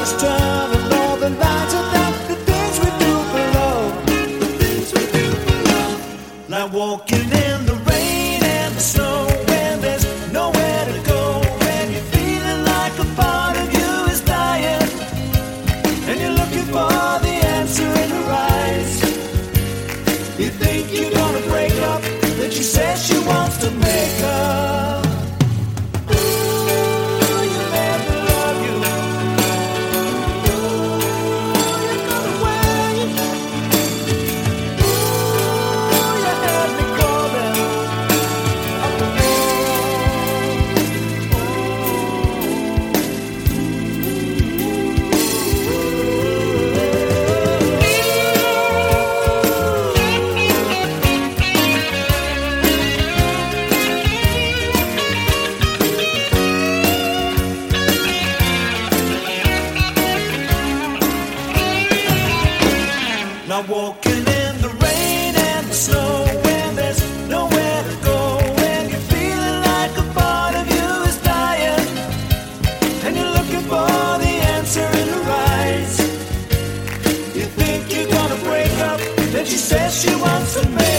just turn and all the lines are down. The things we do for love, like walking in the rain and the snow when there's nowhere to go, when you're feeling like a part of you is dying, and you're looking for the answer in her eyes. You think you're gonna break up, then she says she wants to make up. Now walking in the rain and the snow when there's nowhere to go, when you're feeling like a part of you is dying, and you're looking for the answer in her eyes. You think you're gonna break up, then she says she wants to make